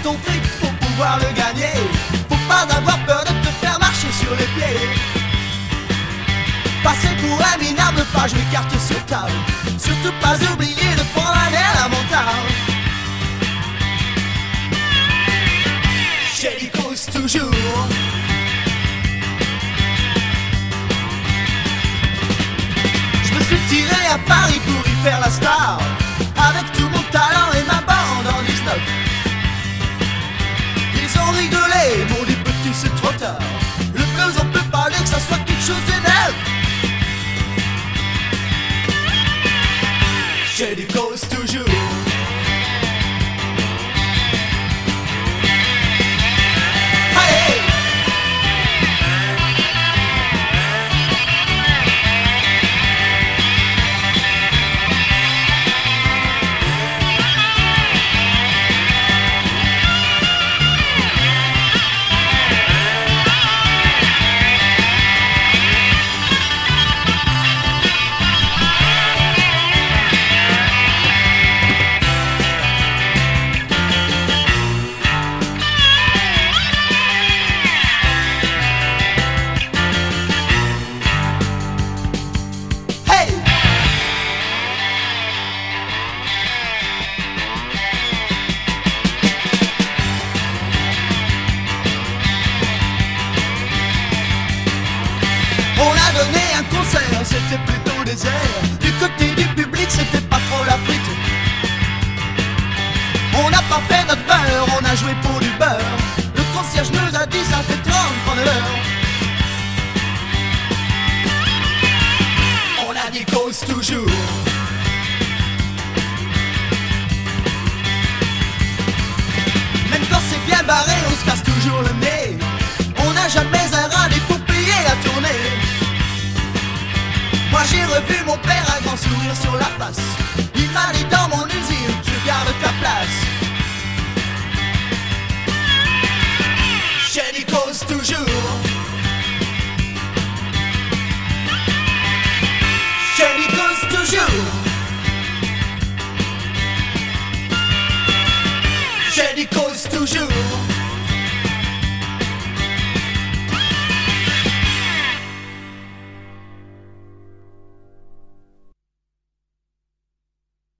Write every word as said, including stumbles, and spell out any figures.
ton fric pour pouvoir le gagner. Faut pas avoir peur de te faire marcher sur les pieds. Passer pour un minable, ne pas jouer carte sur table. Surtout pas oublier de prendre un air lamentable. Chez Lycos toujours. Je me suis tiré à Paris pour y faire la star, avec tout mon talent et ma bande en dix-neuf. Ils ont rigolé, m'ont dit petit c'est trop tard. Le blues on peut pas dire que ça soit quelque chose de neuf. Chez Lycos toujours. Hey! C'était plutôt désert. Du côté du public, c'était pas trop la frite. On n'a pas fait notre beurre, on a joué pour du beurre. Le concierge nous a dit ça fait trente francs de l'heure. On a dit cause toujours. Même quand c'est bien barré, on se casse toujours le nez. On n'a jamais un radis pour payer la tournée. Moi j'ai revu mon père, un grand sourire sur la face. Il m'a dit dans mon usine, je garde ta place. Chez Lycos toujours. Chez Lycos toujours. Chez Lycos toujours.